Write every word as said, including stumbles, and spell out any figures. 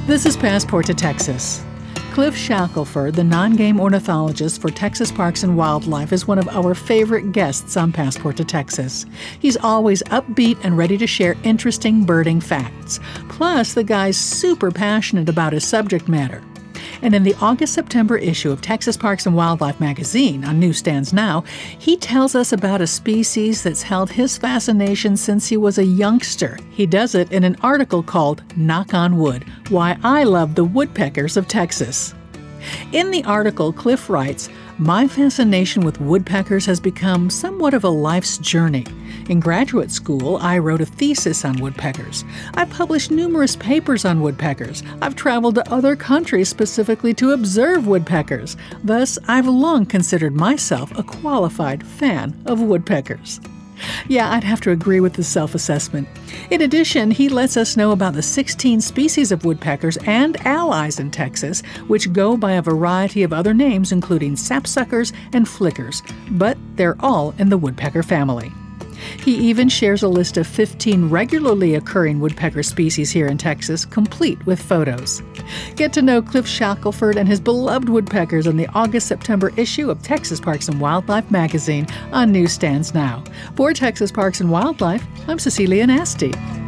This is Passport to Texas. Cliff Shackelford, the non-game ornithologist for Texas Parks and Wildlife, is one of our favorite guests on Passport to Texas. He's always upbeat and ready to share interesting birding facts. Plus, the guy's super passionate about his subject matter. And in the August-September issue of Texas Parks and Wildlife magazine, on newsstands now, he tells us about a species that's held his fascination since he was a youngster. He does it in an article called Knock on Wood, Why I Love the Woodpeckers of Texas. In the article, Cliff writes, "My fascination with woodpeckers has become somewhat of a life's journey. In graduate school, I wrote a thesis on woodpeckers. I've published numerous papers on woodpeckers. I've traveled to other countries specifically to observe woodpeckers. Thus, I've long considered myself a qualified fan of woodpeckers." Yeah, I'd have to agree with the self-assessment. In addition, he lets us know about the sixteen species of woodpeckers and allies in Texas, which go by a variety of other names, including sapsuckers and flickers, but they're all in the woodpecker family. He even shares a list of fifteen regularly occurring woodpecker species here in Texas, complete with photos. Get to know Cliff Shackelford and his beloved woodpeckers in the August-September issue of Texas Parks and Wildlife magazine on newsstands now. For Texas Parks and Wildlife, I'm Cecilia Nasty.